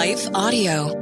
Life Audio.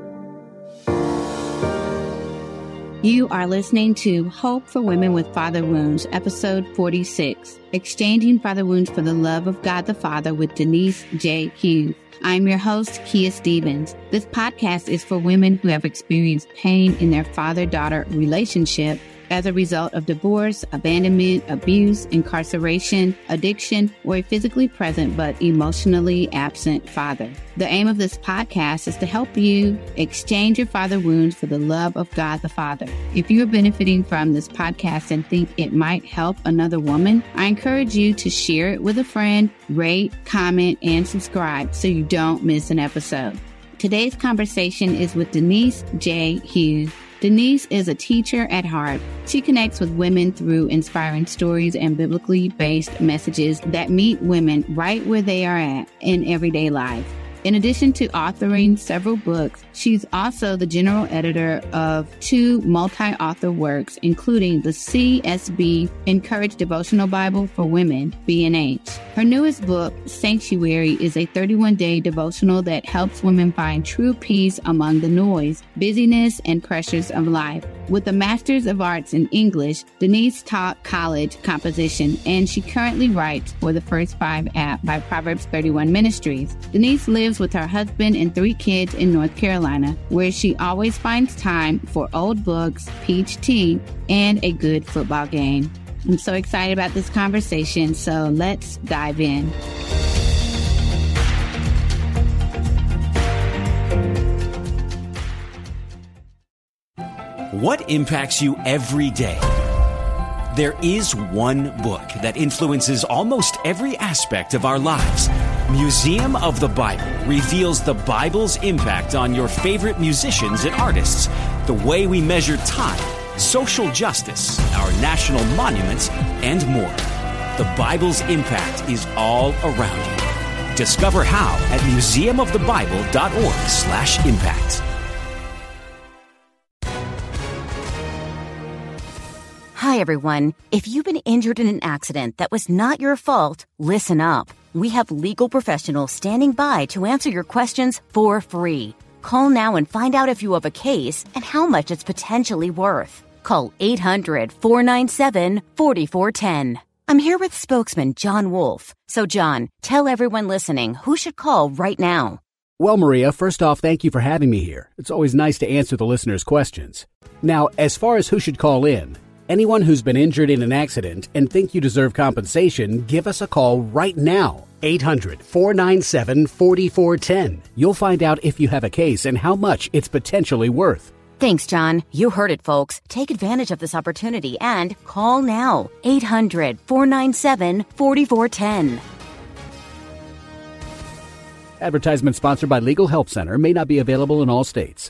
You are listening to Hope for Women with Father Wounds, episode 46, Exchanging Father Wounds for the Love of God the Father with Denise J. Hughes. I'm your host, Kia Stevens. This podcast is for women who have experienced pain in their father-daughter relationship as a result of divorce, abandonment, abuse, incarceration, addiction, or a physically present but emotionally absent father. The aim of this podcast is to help you exchange your father wounds for the love of God the Father. If you are benefiting from this podcast and think it might help another woman, I encourage you to share it with a friend, rate, comment, and subscribe so you don't miss an episode. Today's conversation is with Denise J. Hughes. Denise is a teacher at heart. She connects with women through inspiring stories and biblically based messages that meet women right where they are at in everyday life. In addition to authoring several books, she's also the general editor of 2 multi-author works, including the CSB Encourage Devotional Bible for Women, B&H. Her newest book, Sanctuary, is a 31-day devotional that helps women find true peace among the noise, busyness, and pressures of life. With a Master's of Arts in English, Denise taught college composition, and she currently writes for the First 5 app by Proverbs 31 Ministries. Denise lives with her husband and 3 kids in North Carolina, where she always finds time for old books, peach tea, and a good football game. I'm so excited about this conversation, so let's dive in. What impacts you every day? There is one book that influences almost every aspect of our lives. Museum of the Bible reveals the Bible's impact on your favorite musicians and artists, the way we measure time, social justice, our national monuments, and more. The Bible's impact is all around you. Discover how at museumofthebible.org/impact. Hi, everyone. If you've been injured in an accident that was not your fault, listen up. We have legal professionals standing by to answer your questions for free. Call now and find out if you have a case and how much it's potentially worth. Call 800-497-4410. I'm here with spokesman John Wolf. So, John, tell everyone listening who should call right now. Well, Maria, first off, thank you for having me here. It's always nice to answer the listeners' questions. Now, as far as who should call in, anyone who's been injured in an accident and think you deserve compensation, give us a call right now. 800-497-4410. You'll find out if you have a case and how much it's potentially worth. Thanks, John. You heard it, folks. Take advantage of this opportunity and call now. 800-497-4410. Advertisement sponsored by Legal Help Center. May not be available in all states.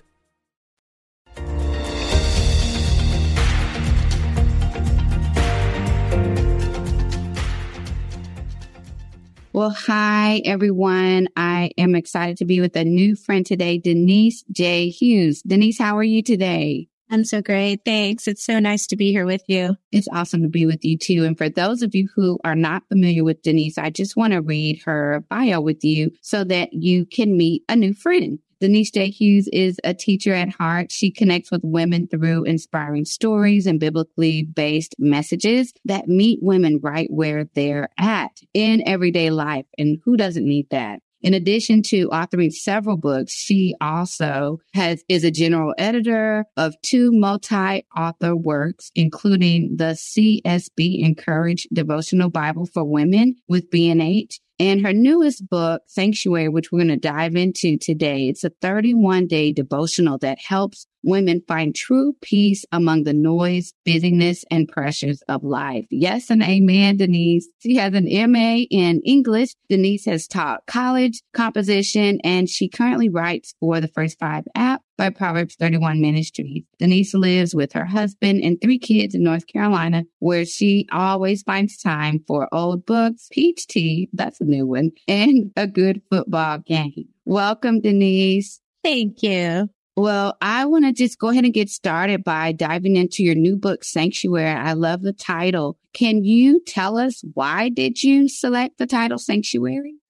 Well, hi, everyone. I am excited to be with a new friend today, Denise J. Hughes. Denise, how are you today? I'm so great. Thanks. It's so nice to be here with you. It's awesome to be with you, too. And for those of you who are not familiar with Denise, I just want to read her bio with you so that you can meet a new friend. Denise J. Hughes is a teacher at heart. She connects with women through inspiring stories and biblically based messages that meet women right where they're at in everyday life. And who doesn't need that? In addition to authoring several books, she also is a general editor of 2 multi-author works, including the CSB Encourage Devotional Bible for Women with B&H, and her newest book, Sanctuary, which we're going to dive into today. It's a 31-day devotional that helps women find true peace among the noise, busyness, and pressures of life. Yes and amen, Denise. She has an MA in English. Denise has taught college composition, and she currently writes for the First 5 app by Proverbs 31 Ministries. Denise lives with her husband and 3 kids in North Carolina, where she always finds time for old books, peach tea, that's a new one, and a good football game. Welcome, Denise. Thank you. Well, I want to just go ahead and get started by diving into your new book, Sanctuary. I love the title. Can you tell us why did you select the title Sanctuary?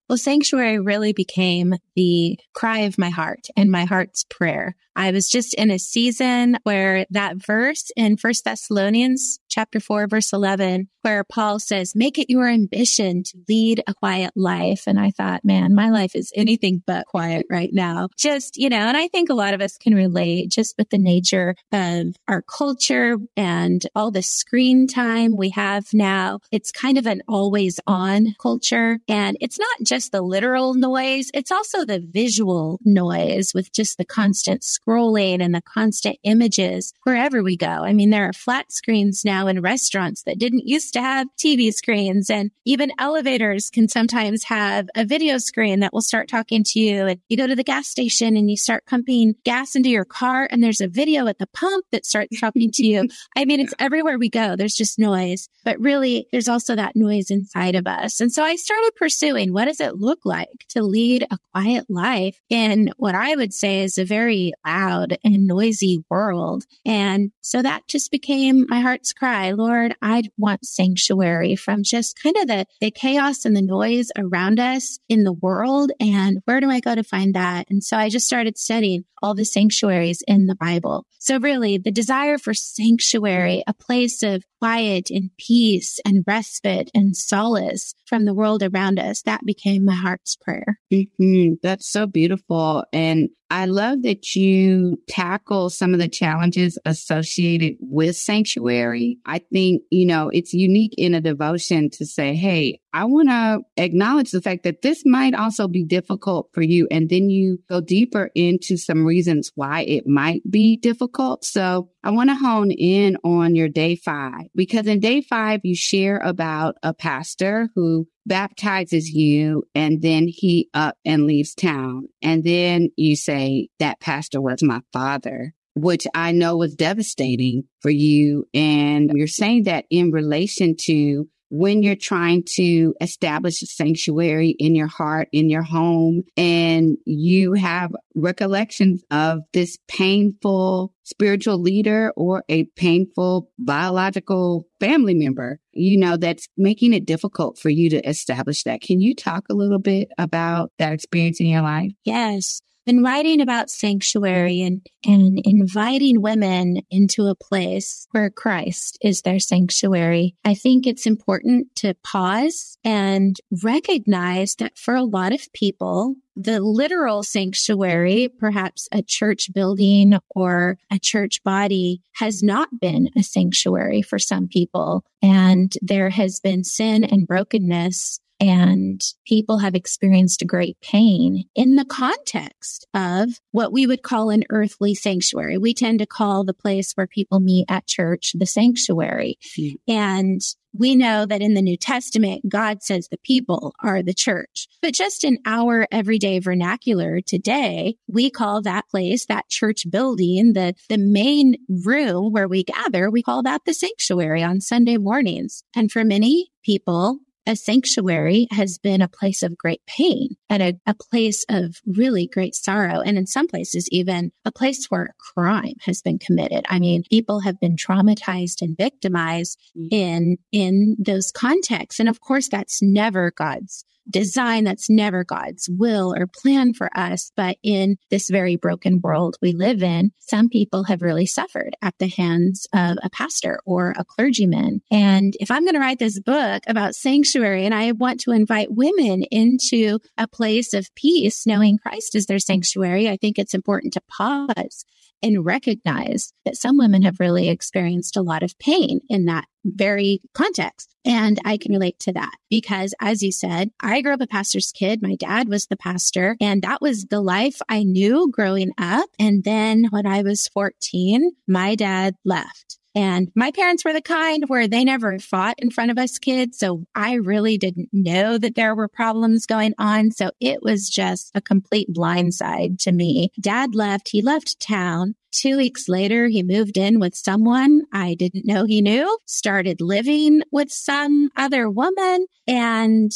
Well, sanctuary really became the cry of my heart and my heart's prayer. I was just in a season where that verse in 1 Thessalonians chapter 4, verse 11, where Paul says, make it your ambition to lead a quiet life. And I thought, man, my life is anything but quiet right now. Just, and I think a lot of us can relate just with the nature of our culture and all the screen time we have now. It's kind of an always on culture. And it's not just the literal noise. It's also the visual noise with just the constant scrolling and the constant images wherever we go. I mean, there are flat screens now in restaurants that didn't used to have TV screens, and even elevators can sometimes have a video screen that will start talking to you. And you go to the gas station and you start pumping gas into your car and there's a video at the pump that starts talking to you. I mean, it's everywhere we go. There's just noise, but really there's also that noise inside of us. And so I started pursuing, what does it look like to lead a quiet life in what I would say is a very loud and noisy world? And so that just became my heart's cry. Lord, I want sanctuary from just kind of the chaos and the noise around us in the world. And where do I go to find that? And so I just started studying all the sanctuaries in the Bible. So really the desire for sanctuary, a place of quiet and peace and respite and solace from the world around us, that became my heart's prayer. Mm-hmm. That's so beautiful. And I love that you tackle some of the challenges associated with sanctuary. I think, it's unique in a devotion to say, hey, I want to acknowledge the fact that this might also be difficult for you. And then you go deeper into some reasons why it might be difficult. So I want to hone in on your day 5, because in day 5, you share about a pastor who baptizes you and then he up and leaves town. And then you say that pastor was my father, which I know was devastating for you. And you're saying that in relation to when you're trying to establish a sanctuary in your heart, in your home, and you have recollections of this painful spiritual leader or a painful biological family member, that's making it difficult for you to establish that. Can you talk a little bit about that experience in your life? Yes. Been writing about sanctuary and inviting women into a place where Christ is their sanctuary. I think it's important to pause and recognize that for a lot of people, the literal sanctuary, perhaps a church building or a church body, has not been a sanctuary for some people. And there has been sin and brokenness, and people have experienced great pain in the context of what we would call an earthly sanctuary. We tend to call the place where people meet at church the sanctuary. And we know that in the New Testament, God says the people are the church. But just in our everyday vernacular today, we call that place, that church building, the main room where we gather, we call that the sanctuary on Sunday mornings. And for many people, a sanctuary has been a place of great pain and a place of really great sorrow. And in some places, even a place where crime has been committed. I mean, people have been traumatized and victimized in those contexts. And of course, that's never God's design. That's never God's will or plan for us. But in this very broken world we live in, some people have really suffered at the hands of a pastor or a clergyman. And if I'm going to write this book about sanctuary and I want to invite women into a place of peace, knowing Christ is their sanctuary, I think it's important to pause and recognize that some women have really experienced a lot of pain in that very context. And I can relate to that because, as you said, I grew up a pastor's kid. My dad was the pastor, and that was the life I knew growing up. And then when I was 14, my dad left. And my parents were the kind where they never fought in front of us kids. So I really didn't know that there were problems going on. So it was just a complete blindside to me. Dad left. He left town. 2 weeks later, he moved in with someone I didn't know he knew, started living with some other woman. And,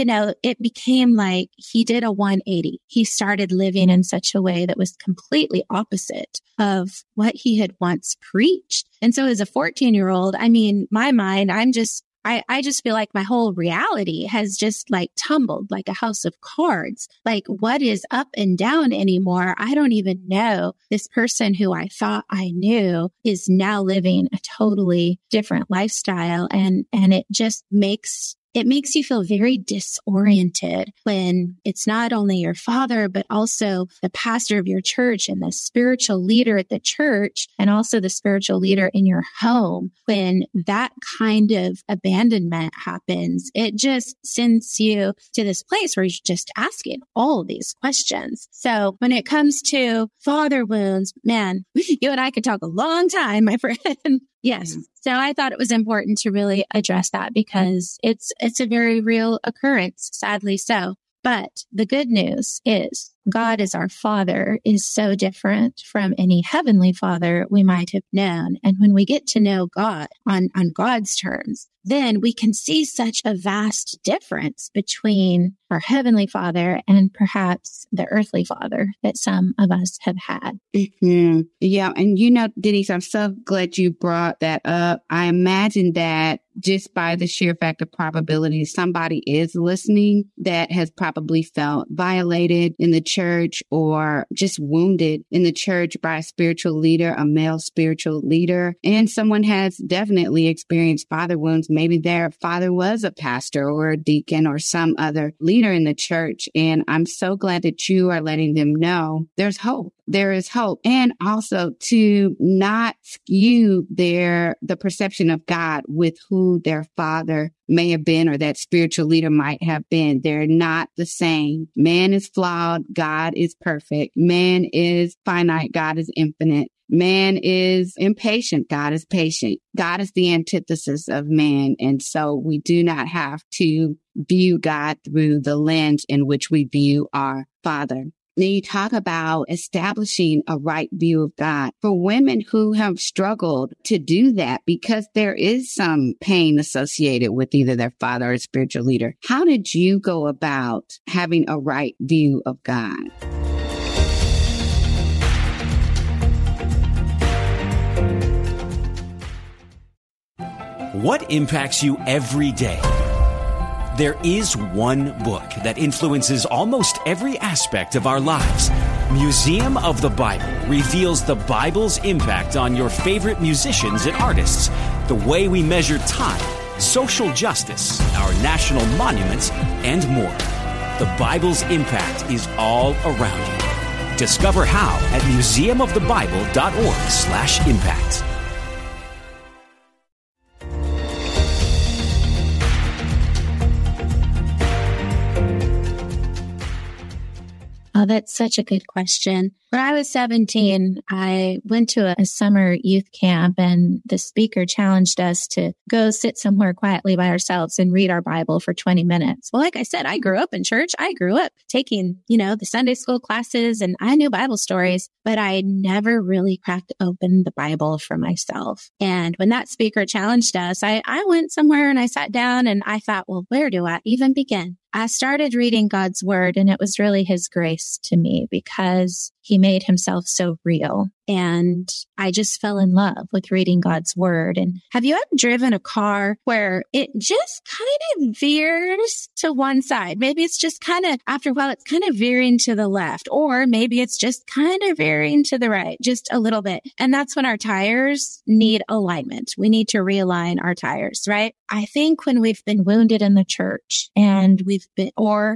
it became like he did a 180. He started living in such a way that was completely opposite of what he had once preached. And so as a 14-year-old, my mind, I'm just I just feel like my whole reality has just like tumbled like a house of cards. Like what is up and down anymore? I don't even know. This person who I thought I knew is now living a totally different lifestyle. And it just makes you feel very disoriented when it's not only your father, but also the pastor of your church and the spiritual leader at the church and also the spiritual leader in your home. When that kind of abandonment happens, it just sends you to this place where you're just asking all these questions. So when it comes to father wounds, man, you and I could talk a long time, my friend. Yes. So I thought it was important to really address that because it's a very real occurrence, sadly so. But the good news is God as our Father is so different from any heavenly father we might have known. And when we get to know God on God's terms, then we can see such a vast difference between our heavenly father and perhaps the earthly father that some of us have had. Mm-hmm. Yeah. And Denise, I'm so glad you brought that up. I imagine that just by the sheer fact of probability, somebody is listening that has probably felt violated in the church or just wounded in the church by a spiritual leader, a male spiritual leader. And someone has definitely experienced father wounds. Maybe their father was a pastor or a deacon or some other leader in the church. And I'm so glad that you are letting them know there's hope. There is hope. And also to not skew the perception of God with who their father may have been or that spiritual leader might have been. They're not the same. Man is flawed. God is perfect. Man is finite. God is infinite. Man is impatient. God is patient. God is the antithesis of man. And so we do not have to view God through the lens in which we view our Father. Now you talk about establishing a right view of God for women who have struggled to do that because there is some pain associated with either their father or spiritual leader. How did you go about having a right view of God? What impacts you every day? There is one book that influences almost every aspect of our lives. Museum of the Bible reveals the Bible's impact on your favorite musicians and artists, the way we measure time, social justice, our national monuments, and more. The Bible's impact is all around you. Discover how at museumofthebible.org/impact. Oh, that's such a good question. When I was 17, I went to a summer youth camp and the speaker challenged us to go sit somewhere quietly by ourselves and read our Bible for 20 minutes. Well, like I said, I grew up in church. I grew up taking, the Sunday school classes and I knew Bible stories, but I never really cracked open the Bible for myself. And when that speaker challenged us, I went somewhere and I sat down and I thought, well, where do I even begin? I started reading God's word and it was really his grace to me because he made himself so real. And I just fell in love with reading God's word. And have you ever driven a car where it just kind of veers to one side? Maybe it's just kind of, after a while, it's kind of veering to the left, or maybe it's just kind of veering to the right, just a little bit. And that's when our tires need alignment. We need to realign our tires, right? I think when we've been wounded in the church and we've been, or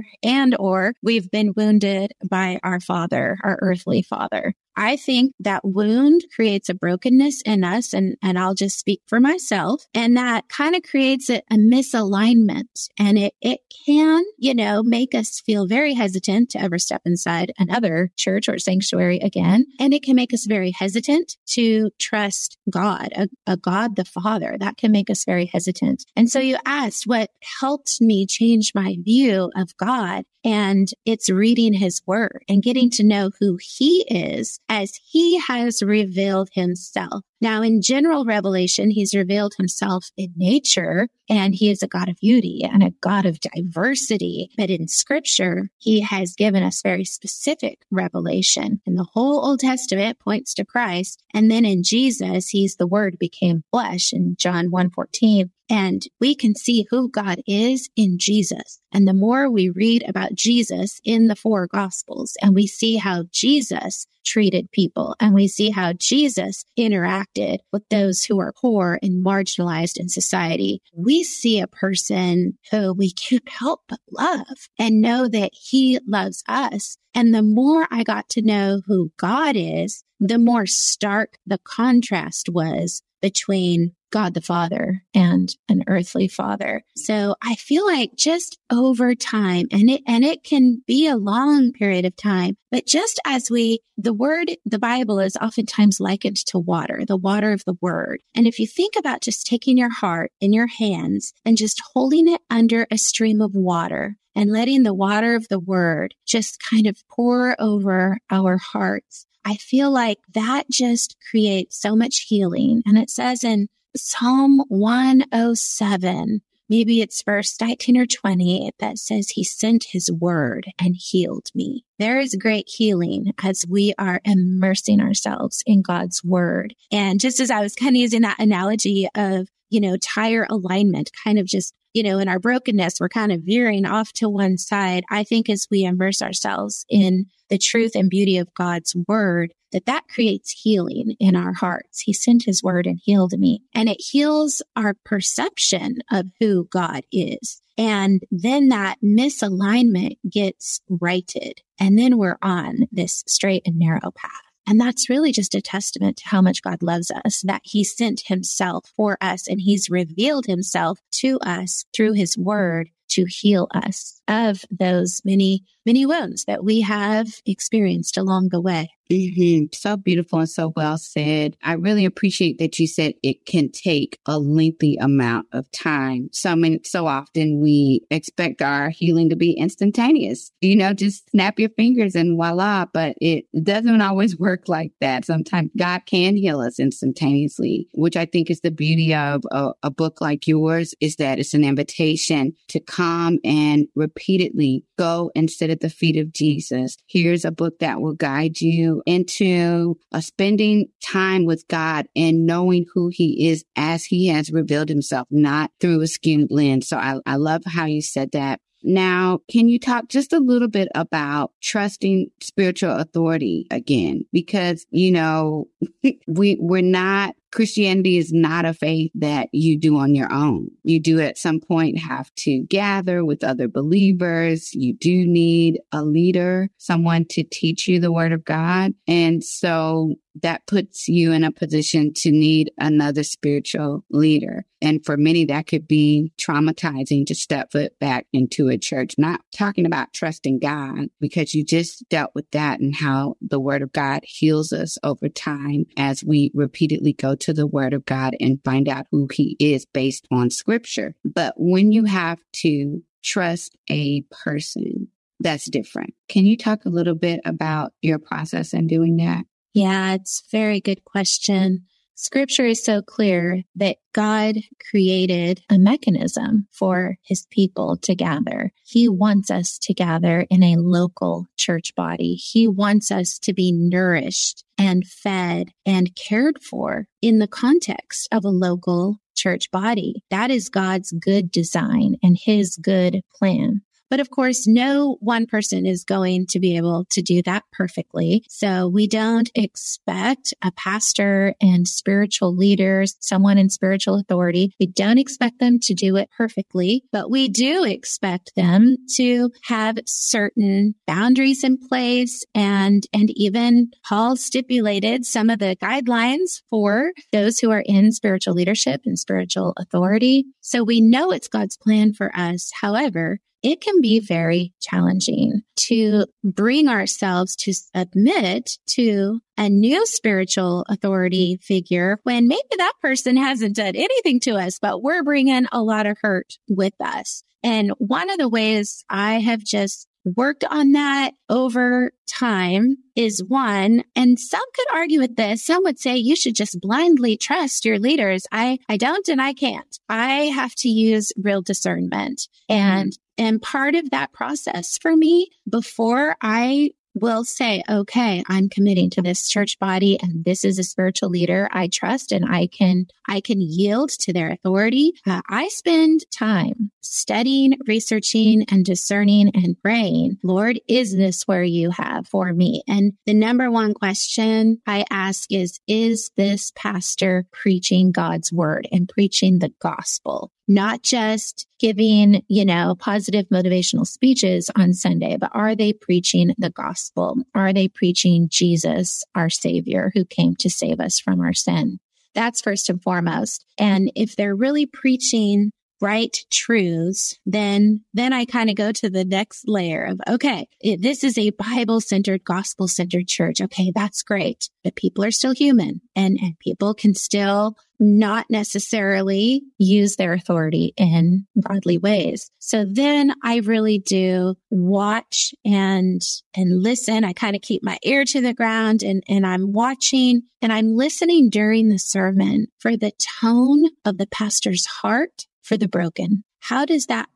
we've been wounded by our father, our earthly father, I think that wound creates a brokenness in us, and I'll just speak for myself, and that kind of creates a misalignment, and it can, make us feel very hesitant to ever step inside another church or sanctuary again, and it can make us very hesitant to trust God, a God the Father. That can make us very hesitant. And so you asked what helped me change my view of God, and it's reading his word and getting to know who he is as he has revealed himself. Now, in general revelation, he's revealed himself in nature, and he is a God of beauty and a God of diversity. But in scripture, he has given us very specific revelation. And the whole Old Testament points to Christ. And then in Jesus, he's the word became flesh. In John 1:14, And we can see who God is in Jesus. And the more we read about Jesus in the 4 Gospels, and we see how Jesus treated people, and we see how Jesus interacted with those who are poor and marginalized in society, we see a person who we can't help but love and know that he loves us. And the more I got to know who God is, the more stark the contrast was between God the Father and an earthly father. So I feel like just over time, and it can be a long period of time, but just as the Bible is oftentimes likened to water, the water of the word. And if you think about just taking your heart in your hands and just holding it under a stream of water and letting the water of the word just kind of pour over our hearts, I feel like that just creates so much healing. And it says in Psalm 107, maybe it's verse 19 or 20, that says he sent his word and healed me. There is great healing as we are immersing ourselves in God's word. And just as I was kind of using that analogy of, tire alignment, kind of just, in our brokenness, we're kind of veering off to one side. I think as we immerse ourselves in the truth and beauty of God's word, that creates healing in our hearts. He sent his word and healed me. And it heals our perception of who God is. And then that misalignment gets righted. And then we're on this straight and narrow path. And that's really just a testament to how much God loves us, that he sent himself for us and he's revealed himself to us through his word to heal us of those many, many wounds that we have experienced along the way. Mm-hmm. So beautiful and so well said. I really appreciate that you said it can take a lengthy amount of time. So often we expect our healing to be instantaneous, just snap your fingers and voila, but it doesn't always work like that. Sometimes God can heal us instantaneously, which I think is the beauty of a book like yours, is that it's an invitation to come and repeatedly go and sit at the feet of Jesus. Here's a book that will guide you into spending time with God and knowing who he is as he has revealed himself, not through a skewed lens. So I love how you said that. Now, can you talk just a little bit about trusting spiritual authority again? Because, Christianity is not a faith that you do on your own. You do at some point have to gather with other believers. You do need a leader, someone to teach you the word of God. And so that puts you in a position to need another spiritual leader. And for many, that could be traumatizing to step foot back into a church. Not talking about trusting God, because you just dealt with that and how the word of God heals us over time as we repeatedly go to the word of God and find out who he is based on scripture. But when you have to trust a person, that's different. Can you talk a little bit about your process in doing that? Yeah, it's a very good question. Scripture is so clear that God created a mechanism for his people to gather. He wants us to gather in a local church body. He wants us to be nourished and fed and cared for in the context of a local church body. That is God's good design and his good plan. But of course, no one person is going to be able to do that perfectly. So we don't expect a pastor and spiritual leaders, someone in spiritual authority, we don't expect them to do it perfectly, but we do expect them to have certain boundaries in place. And even Paul stipulated some of the guidelines for those who are in spiritual leadership and spiritual authority. So we know it's God's plan for us. However, it can be very challenging to bring ourselves to submit to a new spiritual authority figure when maybe that person hasn't done anything to us, but we're bringing a lot of hurt with us. And one of the ways I have just worked on that over time is one, and some could argue with this. Some would say you should just blindly trust your leaders. I don't, and I can't. I have to use real discernment. And part of that process for me, before I will say, okay, I'm committing to this church body and this is a spiritual leader I trust and I can yield to their authority. I spend time studying, researching, and discerning and praying. Lord, is this where you have for me? And the number one question I ask is this pastor preaching God's word and preaching the gospel? Not just giving, positive motivational speeches on Sunday, but are they preaching the gospel? Are they preaching Jesus, our Savior, who came to save us from our sin? That's first and foremost. And if they're really preaching right truths, then I kind of go to the next layer of, okay, this is a Bible-centered, gospel-centered church. Okay, that's great. But people are still human and people can still not necessarily use their authority in godly ways. So then I really do watch and listen. I kind of keep my ear to the ground and I'm watching and I'm listening during the sermon for the tone of the pastor's heart for the broken. How does that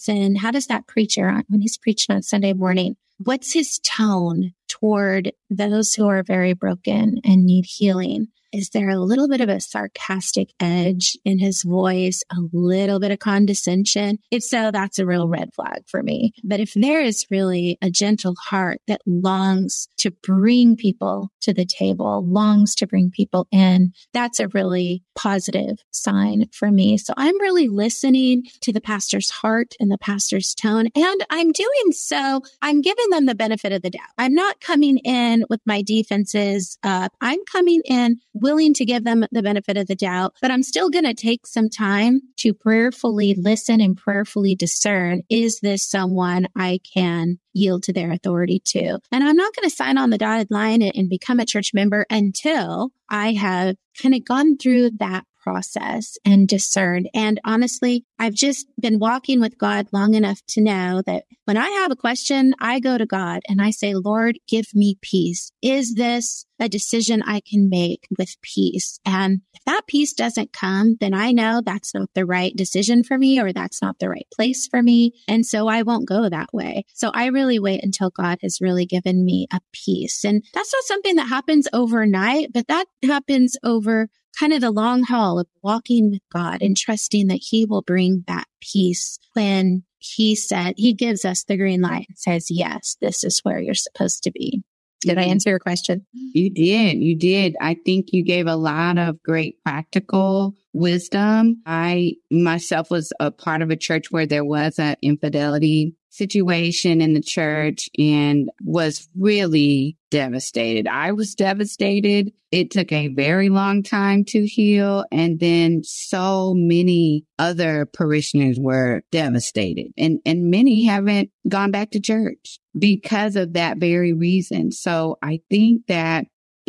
preacher, when he's preaching on Sunday morning, what's his tone toward those who are very broken and need healing? Is there a little bit of a sarcastic edge in his voice, a little bit of condescension? If so, that's a real red flag for me. But if there is really a gentle heart that longs to bring people to the table, longs to bring people in, that's a really positive sign for me. So I'm really listening to the pastor's heart and the pastor's tone. And I'm doing so, I'm giving them the benefit of the doubt. I'm not coming in with my defenses up. I'm coming in willing to give them the benefit of the doubt, but I'm still going to take some time to prayerfully listen and prayerfully discern, is this someone I can yield to their authority to? And I'm not going to sign on the dotted line and become a church member until I have kind of gone through that process and discerned. And honestly, I've just been walking with God long enough to know that when I have a question, I go to God and I say, Lord, give me peace. Is this a decision I can make with peace? And if that peace doesn't come, then I know that's not the right decision for me or that's not the right place for me. And so I won't go that way. So I really wait until God has really given me a peace. And that's not something that happens overnight, but that happens over kind of the long haul of walking with God and trusting that He will bring that peace when He gives us the green light and says, yes, this is where you're supposed to be. Did I answer your question? You did. I think you gave a lot of great practical wisdom. I myself was a part of a church where there was an infidelity situation in the church and was really devastated. I was devastated. It took a very long time to heal. And then so many other parishioners were devastated. And many haven't gone back to church because of that very reason. So I think that,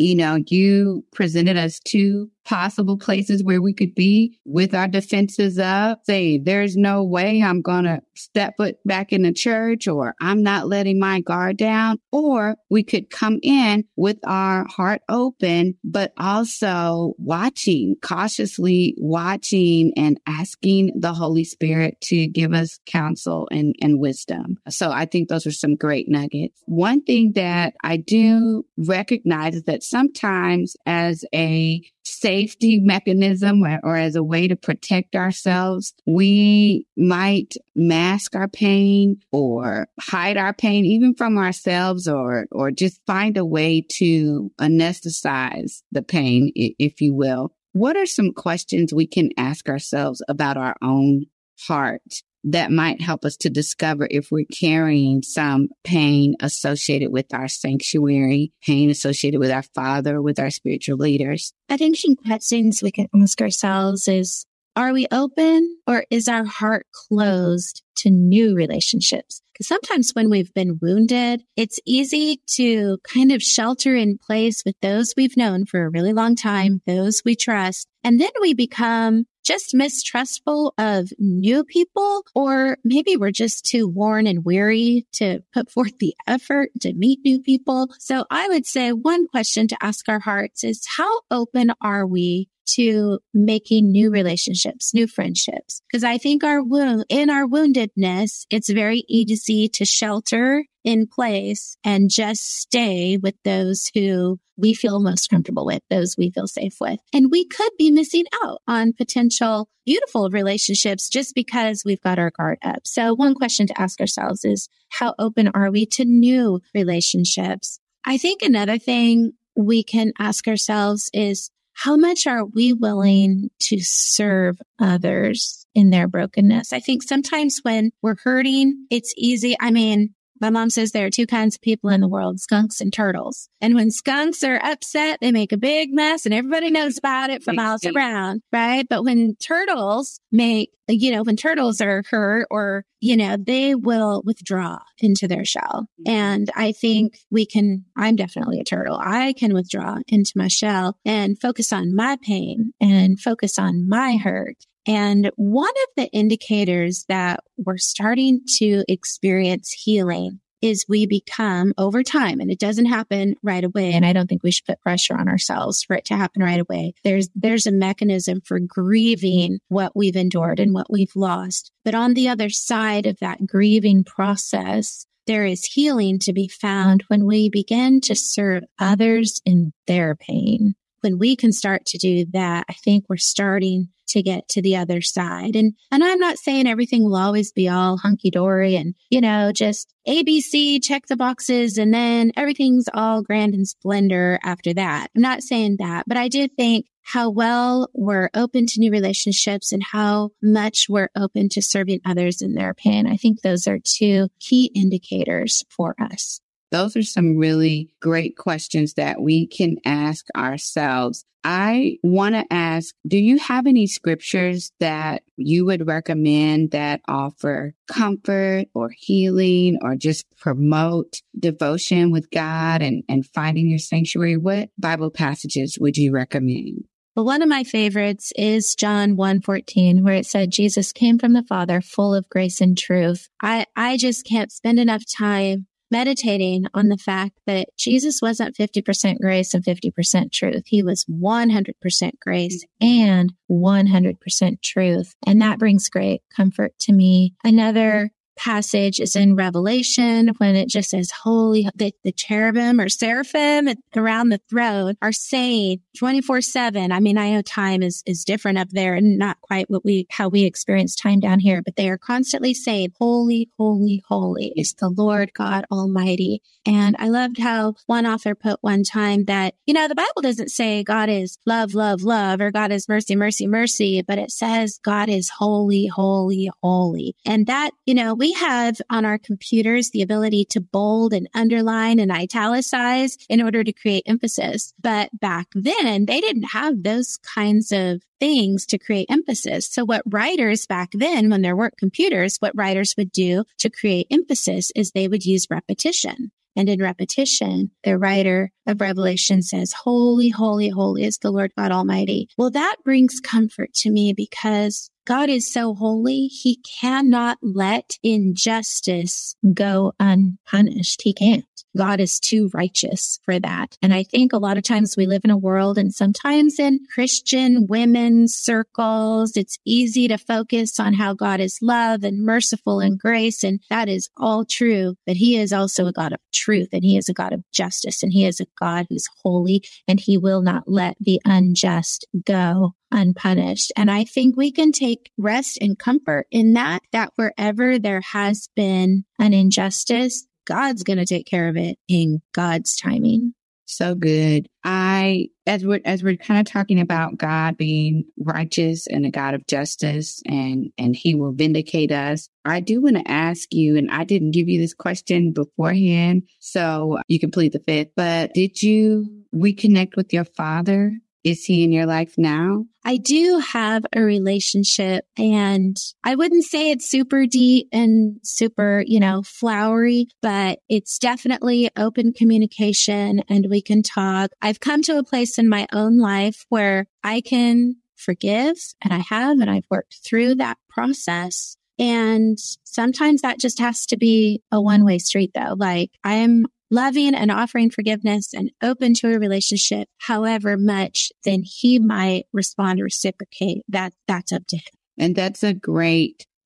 you presented us two possible places where we could be with our defenses up, say, there's no way I'm going to step foot back in the church, or I'm not letting my guard down. Or we could come in with our heart open, but also cautiously watching and asking the Holy Spirit to give us counsel and wisdom. So I think those are some great nuggets. One thing that I do recognize is that sometimes as a safety mechanism or as a way to protect ourselves, we might mask our pain or hide our pain even from ourselves, or just find a way to anesthetize the pain, if you will. What are some questions we can ask ourselves about our own heart that might help us to discover if we're carrying some pain associated with our sanctuary, pain associated with our Father, with our spiritual leaders? I think some questions we can ask ourselves is, are we open or is our heart closed to new relationships? Because sometimes when we've been wounded, it's easy to kind of shelter in place with those we've known for a really long time, those we trust. And then we become just mistrustful of new people, or maybe we're just too worn and weary to put forth the effort to meet new people. So I would say one question to ask our hearts is, how open are we to making new relationships, new friendships? Because I think in our woundedness, it's very easy to shelter in place and just stay with those who we feel most comfortable with, those we feel safe with. And we could be missing out on potential beautiful relationships just because we've got our guard up. So one question to ask ourselves is, how open are we to new relationships? I think another thing we can ask ourselves is, how much are we willing to serve others in their brokenness? I think sometimes when we're hurting, it's easy. I mean, my mom says there are two kinds of people in the world, skunks and turtles. And when skunks are upset, they make a big mess and everybody knows about it for miles around, right? But when turtles when turtles are hurt or, they will withdraw into their shell. And I think I'm definitely a turtle. I can withdraw into my shell and focus on my pain and focus on my hurt. And one of the indicators that we're starting to experience healing is we become over time, and it doesn't happen right away. And I don't think we should put pressure on ourselves for it to happen right away. There's a mechanism for grieving what we've endured and what we've lost. But on the other side of that grieving process, there is healing to be found when we begin to serve others in their pain. When we can start to do that, I think we're starting to get to the other side. And I'm not saying everything will always be all hunky-dory and, just ABC, check the boxes, and then everything's all grand and splendor after that. I'm not saying that, but I do think how well we're open to new relationships and how much we're open to serving others in their pain. I think those are two key indicators for us. Those are some really great questions that we can ask ourselves. I want to ask, do you have any scriptures that you would recommend that offer comfort or healing or just promote devotion with God and finding your sanctuary? What Bible passages would you recommend? Well, one of my favorites is John 1:14, where it said, Jesus came from the Father full of grace and truth. I just can't spend enough time meditating on the fact that Jesus wasn't 50% grace and 50% truth. He was 100% grace and 100% truth. And that brings great comfort to me. Another passage is in Revelation when it just says holy, the cherubim or seraphim around the throne are saying 24/7. I mean, I know time is different up there and not quite how we experience time down here, but they are constantly saying, holy, holy, holy is the Lord God Almighty. And I loved how one author put one time that, the Bible doesn't say God is love, love, love, or God is mercy, mercy, mercy, but it says God is holy, holy, holy. And that, we have on our computers the ability to bold and underline and italicize in order to create emphasis. But back then, they didn't have those kinds of things to create emphasis. So what writers back then, when there weren't computers, what writers would do to create emphasis is they would use repetition. And in repetition, the writer of Revelation says, holy, holy, holy is the Lord God Almighty. Well, that brings comfort to me because God is so holy, he cannot let injustice go unpunished. He can't. God is too righteous for that. And I think a lot of times we live in a world, and sometimes in Christian women's circles, it's easy to focus on how God is love and merciful and grace. And that is all true. But he is also a God of truth, and he is a God of justice, and he is a God who's holy, and he will not let the unjust go unpunished. And I think we can take rest and comfort in that wherever there has been an injustice, God's going to take care of it in God's timing. So good. As we're kind of talking about God being righteous and a God of justice and he will vindicate us, I do want to ask you, and I didn't give you this question beforehand, so you can plead the fifth, but did you reconnect with your father? Is he in your life now? I do have a relationship, and I wouldn't say it's super deep and super, flowery, but it's definitely open communication and we can talk. I've come to a place in my own life where I can forgive, and I've worked through that process. And sometimes that just has to be a one-way street though. Like I am loving and offering forgiveness and open to a relationship, however much, then he might respond or reciprocate. That's up to him. And that's a great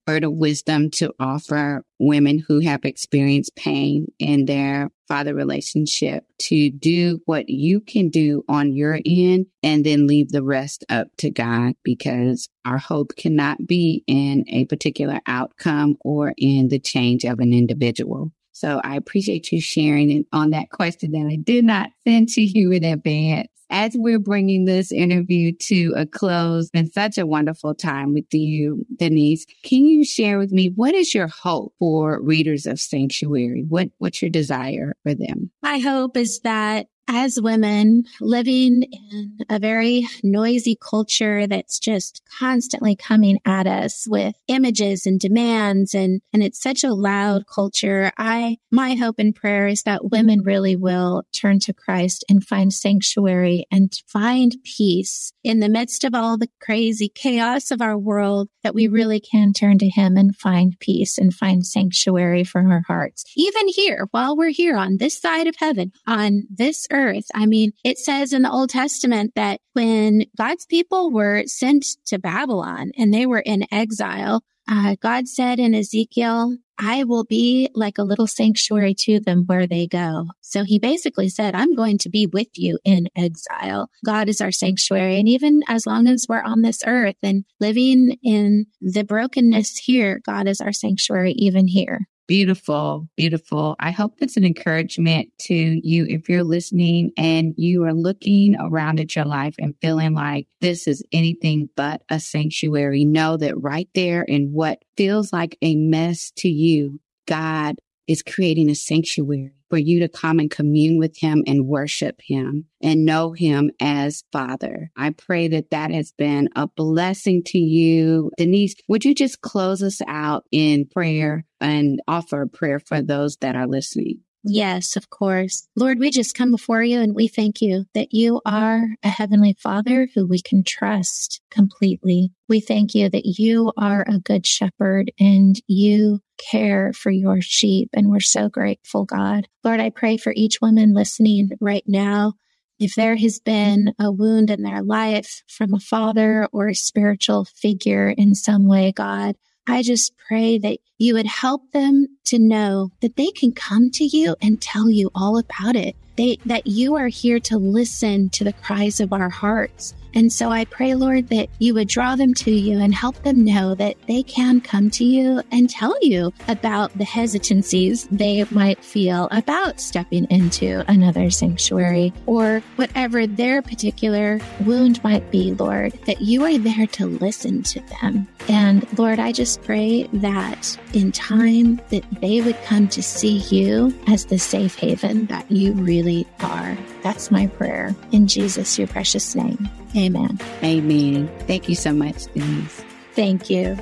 word of wisdom to offer women who have experienced pain in their father relationship to do what you can do on your end and then leave the rest up to God, because our hope cannot be in a particular outcome or in the change of an individual. So I appreciate you sharing it on that question that I did not send to you in advance. As we're bringing this interview to a close, it's been such a wonderful time with you, Denise. Can you share with me, what is your hope for readers of Sanctuary? What's your desire for them? My hope is that as women living in a very noisy culture that's just constantly coming at us with images and demands, and it's such a loud culture, my hope and prayer is that women really will turn to Christ and find sanctuary and find peace in the midst of all the crazy chaos of our world, that we really can turn to Him and find peace and find sanctuary for our hearts. Even here, while we're here on this side of heaven, on this earth. I mean, it says in the Old Testament that when God's people were sent to Babylon and they were in exile, God said in Ezekiel, I will be like a little sanctuary to them where they go. So He basically said, I'm going to be with you in exile. God is our sanctuary. And even as long as we're on this earth and living in the brokenness here, God is our sanctuary even here. Beautiful, beautiful. I hope that's an encouragement to you if you're listening and you are looking around at your life and feeling like this is anything but a sanctuary. Know that right there in what feels like a mess to you, God is creating a sanctuary for you to come and commune with Him and worship Him and know Him as Father. I pray that that has been a blessing to you. Denise, would you just close us out in prayer and offer a prayer for those that are listening? Yes, of course. Lord, we just come before you and we thank you that you are a heavenly Father who we can trust completely. We thank you that you are a good shepherd and you care for your sheep. And we're so grateful, God. Lord, I pray for each woman listening right now. If there has been a wound in their life from a father or a spiritual figure in some way, God, I just pray that you would help them to know that they can come to you and tell you all about it. That you are here to listen to the cries of our hearts. And so I pray, Lord, that you would draw them to you and help them know that they can come to you and tell you about the hesitancies they might feel about stepping into another sanctuary or whatever their particular wound might be, Lord, that you are there to listen to them. And Lord, I just pray that in time that they would come to see you as the safe haven that you really are. That's my prayer. In Jesus, your precious name. Amen. Amen. Thank you so much, Denise. Thank you.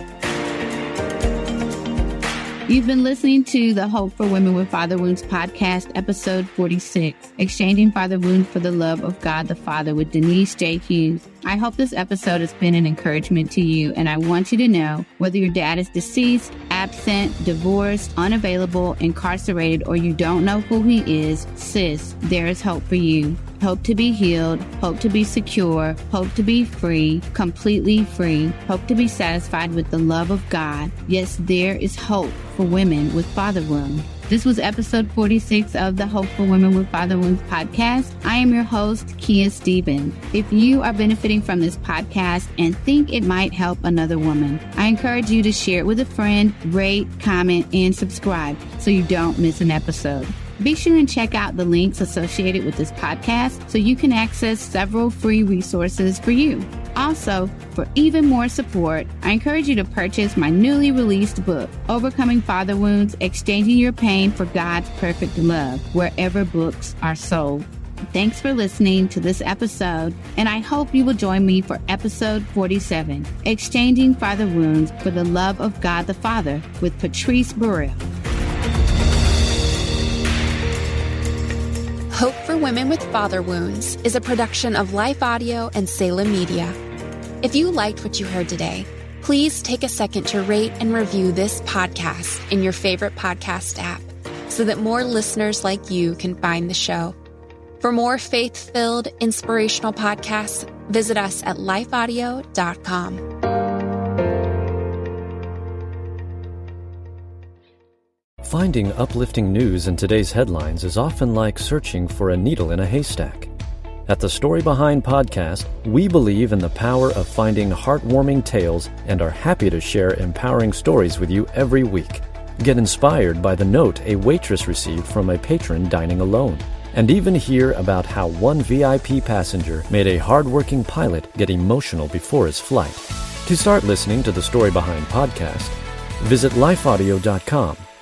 You've been listening to the Hope for Women with Father Wounds podcast, episode 46, Exchanging Father Wounds for the Love of God the Father with Denise J. Hughes. I hope this episode has been an encouragement to you, and I want you to know whether your dad is deceased, absent, divorced, unavailable, incarcerated, or you don't know who he is, sis, there is hope for you. Hope to be healed, hope to be secure, hope to be free, completely free, hope to be satisfied with the love of God. Yes, there is hope for women with father wounds. This was episode 46 of the Hope for Women with Father Wounds podcast. I am your host, Kia Stevens. If you are benefiting from this podcast and think it might help another woman, I encourage you to share it with a friend, rate, comment, and subscribe so you don't miss an episode. Be sure and check out the links associated with this podcast so you can access several free resources for you. Also, for even more support, I encourage you to purchase my newly released book, Overcoming Father Wounds, Exchanging Your Pain for God's Perfect Love, wherever books are sold. Thanks for listening to this episode, and I hope you will join me for episode 47, Exchanging Father Wounds for the Love of God the Father with Patrice Burrell. Hope for Women with Father Wounds is a production of Life Audio and Salem Media. If you liked what you heard today, please take a second to rate and review this podcast in your favorite podcast app so that more listeners like you can find the show. For more faith-filled, inspirational podcasts, visit us at lifeaudio.com. Finding uplifting news in today's headlines is often like searching for a needle in a haystack. At the Story Behind podcast, we believe in the power of finding heartwarming tales and are happy to share empowering stories with you every week. Get inspired by the note a waitress received from a patron dining alone, and even hear about how one VIP passenger made a hardworking pilot get emotional before his flight. To start listening to the Story Behind podcast, visit lifeaudio.com